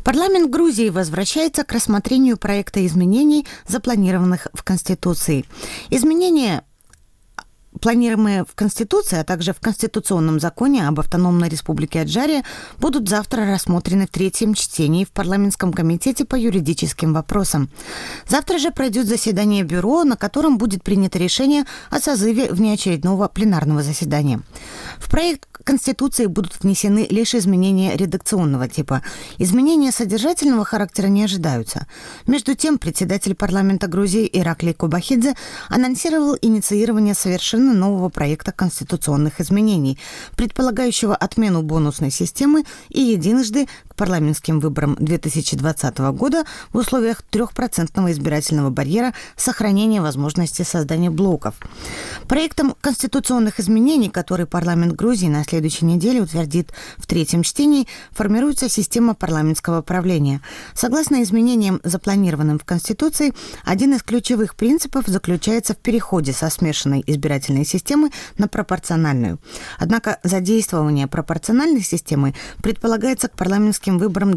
Парламент Грузии возвращается к рассмотрению проекта изменений, запланированных в Конституции. Изменения, планируемые в Конституции, а также в Конституционном законе об автономной республике Аджария, будут завтра рассмотрены в третьем чтении в парламентском комитете по юридическим вопросам. Завтра же пройдет заседание бюро, на котором будет принято решение о созыве внеочередного пленарного заседания. В проект Конституции будут внесены лишь изменения редакционного типа. Изменения содержательного характера не ожидаются. Между тем, председатель парламента Грузии Ираклий Кобахидзе анонсировал инициирование совершенно нового проекта конституционных изменений, предполагающего отмену бонусной системы и единожды к парламентским выборам 2020 года в условиях 3% избирательного барьера сохранения возможности создания блоков. Проектом конституционных изменений, который парламент Грузии на следующей неделе утвердит в третьем чтении, формируется система парламентского правления. Согласно изменениям, запланированным в Конституции, один из ключевых принципов заключается в переходе со смешанной избирательной системы на пропорциональную. Однако задействование пропорциональной системы предполагается к парламентским выборам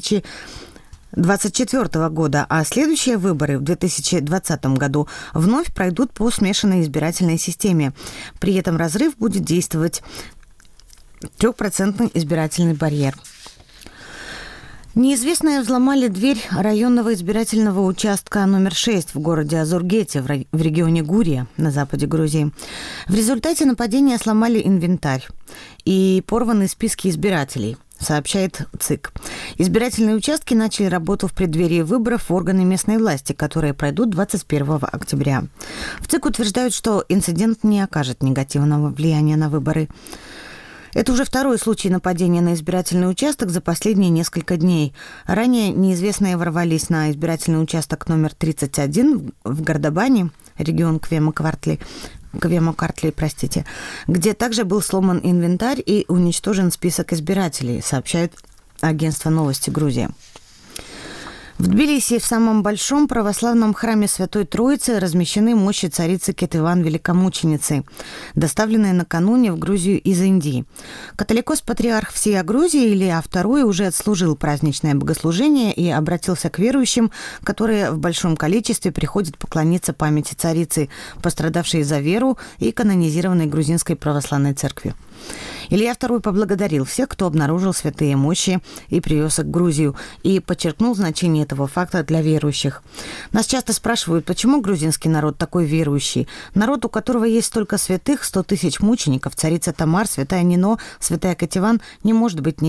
2024 года, а следующие выборы в 2020 году вновь пройдут по смешанной избирательной системе. При этом разрыв будет действовать 3% избирательный барьер. Неизвестные взломали дверь районного избирательного участка номер 6 в городе Азургете в регионе Гурия на западе Грузии. В результате нападения сломали инвентарь и порваны списки избирателей, сообщает ЦИК. Избирательные участки начали работу в преддверии выборов в органы местной власти, которые пройдут 21 октября. В ЦИК утверждают, что инцидент не окажет негативного влияния на выборы. Это уже второй случай нападения на избирательный участок за последние несколько дней. Ранее неизвестные ворвались на избирательный участок номер 31 в Гордобане, регион Квемо-Картли, где также был сломан инвентарь и уничтожен список избирателей, сообщает агентство «Новости Грузии». В Тбилиси в самом большом православном храме Святой Троицы размещены мощи царицы Кетыван Великомученицы, доставленные накануне в Грузию из Индии. Католикос-патриарх всей Грузии Илья II уже отслужил праздничное богослужение и обратился к верующим, которые в большом количестве приходят поклониться памяти царицы, пострадавшей за веру и канонизированной грузинской православной церкви. Илья II поблагодарил всех, кто обнаружил святые мощи и привез их в Грузию, и подчеркнул значение этого факта для верующих. Нас часто спрашивают, почему грузинский народ такой верующий? Народ, у которого есть столько святых, 100 тысяч мучеников, царица Тамар, святая Нино, святая Кетыван, не может быть